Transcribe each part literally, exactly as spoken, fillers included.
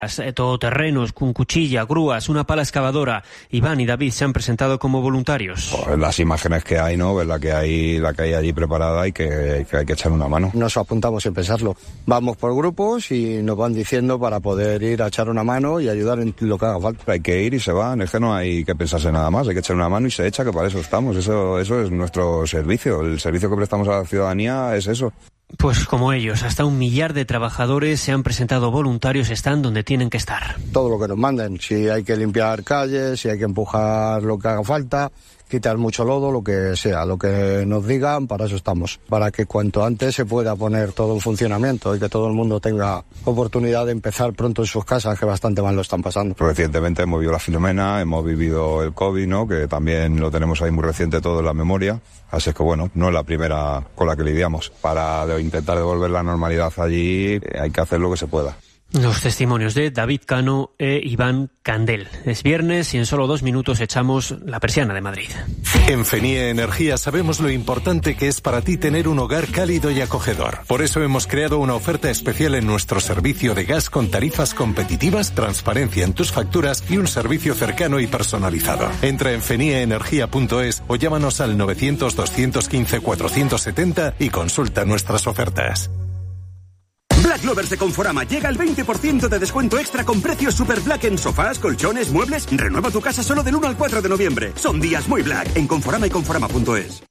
Todoterrenos, con cuchilla, grúas, una pala excavadora. Iván y David se han presentado como voluntarios. Pues las imágenes que hay, ¿no? Ver la que hay, la que hay allí preparada y que, que hay que echar una mano. Nos apuntamos sin pensarlo. Vamos por grupos y nos van diciendo para poder ir a echar una mano y ayudar en lo que haga falta. Hay que ir y se van, es que no hay que pensarse nada más, hay que echar una mano y se echa, que para eso estamos. Eso, eso es nuestro servicio. El servicio que prestamos a la ciudadanía es eso. Pues como ellos, hasta un millar de trabajadores se han presentado voluntarios, están donde tienen que estar. Todo lo que nos manden, si hay que limpiar calles, si hay que empujar lo que haga falta, quitar mucho lodo, lo que sea, lo que nos digan, para eso estamos. Para que cuanto antes se pueda poner todo en funcionamiento y que todo el mundo tenga oportunidad de empezar pronto en sus casas, que bastante mal lo están pasando. Recientemente hemos vivido la Filomena, hemos vivido el COVID, ¿no? Que también lo tenemos ahí muy reciente todo en la memoria. Así es que bueno, no es la primera con la que lidiamos. Para intentar devolver la normalidad allí hay que hacer lo que se pueda. Los testimonios de David Cano e Iván Candel. Es viernes y en solo dos minutos echamos la persiana de Madrid. En Fenie Energía sabemos lo importante que es para ti tener un hogar cálido y acogedor. Por eso hemos creado una oferta especial en nuestro servicio de gas con tarifas competitivas, transparencia en tus facturas y un servicio cercano y personalizado. Entra en fenie energía punto es o llámanos al novecientos, doscientos quince, cuatrocientos setenta y consulta nuestras ofertas. Black Lovers de Conforama llega al veinte por ciento de descuento extra con precios super black en sofás, colchones, muebles. Renueva tu casa solo del uno al cuatro de noviembre. Son días muy black en Conforama y Conforama punto es.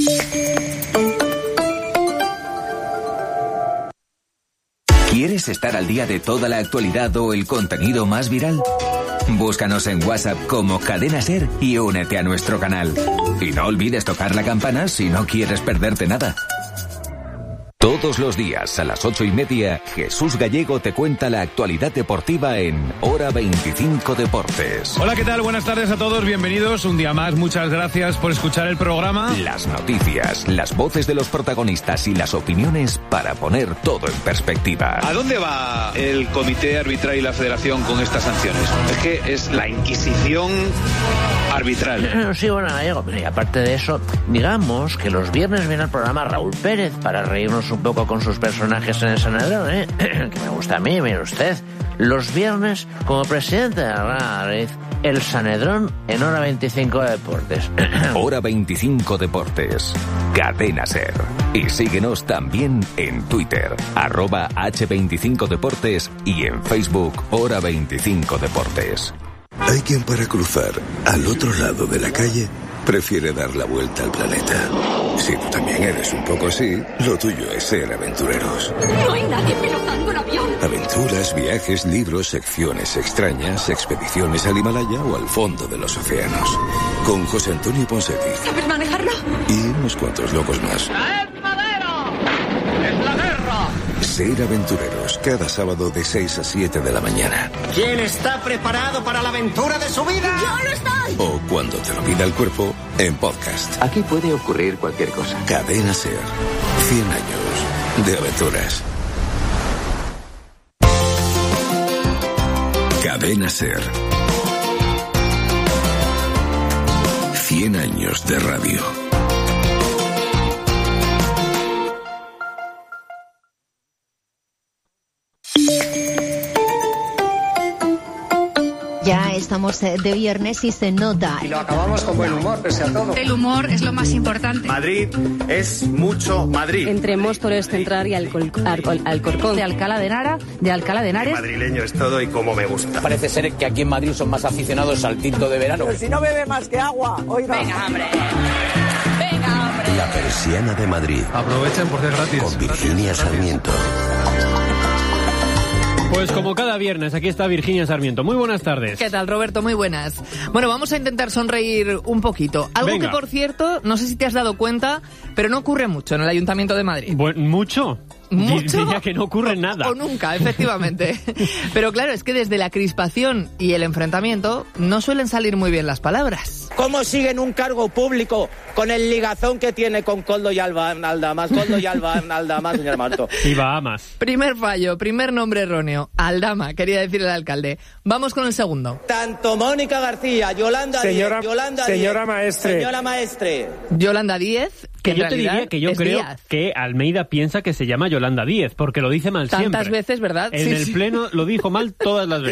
¿Quieres estar al día de toda la actualidad o el contenido más viral? Búscanos en WhatsApp como Cadena Ser y únete a nuestro canal. Y no olvides tocar la campana si no quieres perderte nada. Todos los días a las ocho y media, Jesús Gallego te cuenta la actualidad deportiva en Hora veinticinco Deportes. Hola, ¿qué tal? Buenas tardes a todos, bienvenidos un día más, muchas gracias por escuchar el programa. Las noticias, las voces de los protagonistas y las opiniones para poner todo en perspectiva. ¿A dónde va el comité arbitral y la federación con estas sanciones? Es que es la Inquisición arbitral. Sí, bueno, Gallego, pero y aparte de eso, digamos que los viernes viene al programa Raúl Pérez para reírnos un poco con sus personajes en el Sanedrón, ¿eh? Que me gusta a mí, mire usted. Los viernes, como presidente de la Madrid, el Sanedrón en Hora veinticinco Deportes. Hora veinticinco Deportes. Cadena Ser. Y síguenos también en Twitter, arroba hache veinticinco Deportes y en Facebook, Hora veinticinco Deportes. Hay quien para cruzar al otro lado de la calle prefiere dar la vuelta al planeta. Si tú también eres un poco así, lo tuyo es ser aventureros. No hay nadie pilotando un avión. Aventuras, viajes, libros, secciones extrañas, expediciones al Himalaya o al fondo de los océanos. Con José Antonio Ponseti. ¿Sabes manejarlo? Y unos cuantos locos más. ¡Traed madera! ¡Es la guerra! Ser aventureros, cada sábado de seis a siete de la mañana. ¿Quién está preparado para la aventura de su vida? ¡Yo lo estoy! O cuando te lo pida el cuerpo, en podcast. Aquí puede ocurrir cualquier cosa. Cadena Ser. cien años de aventuras. Cadena Ser. cien años de radio. Ya estamos de viernes y se nota. Y lo acabamos con buen humor, pese a todo. El humor es lo más importante. Madrid es mucho Madrid. Entre Móstoles Central y Alcol, Alcol, Alcorcón. De Alcalá de Henares, de Alcalá de Henares. Madrileño es todo y como me gusta. Parece ser que aquí en Madrid son más aficionados al tinto de verano. Pero si no bebe más que agua, oiga. Venga, hombre. Venga, hombre. La persiana de Madrid. Aprovechen porque es gratis. Con Virginia Sarmiento. Pues como cada viernes, aquí está Virginia Sarmiento. Muy buenas tardes. ¿Qué tal, Roberto? Muy buenas. Bueno, vamos a intentar sonreír un poquito. Algo Venga. que, por cierto, no sé si te has dado cuenta, pero no ocurre mucho en el Ayuntamiento de Madrid. Bu- ¿Mucho? ¿Mucho? Diría que no ocurre nada. O nunca, efectivamente. Pero claro, es que desde la crispación y el enfrentamiento no suelen salir muy bien las palabras. ¿Cómo siguen un cargo público con el ligazón que tiene con Koldo y Alba Aldama? Koldo y Alba Aldama, señor Marto. Y Bahamas. Primer fallo, primer nombre erróneo. Aldama, quería decir el alcalde. Vamos con el segundo. Tanto Mónica García, Yolanda Señora- Díez, Yolanda señora Díez, Maestre. Señora Maestre. Yolanda Díez Que yo te diría que yo creo Díaz. que Almeida piensa que se llama Yolanda Díez, porque lo dice mal Tantas siempre. veces, ¿verdad? En Sí, el sí. Pleno lo dijo mal todas las veces.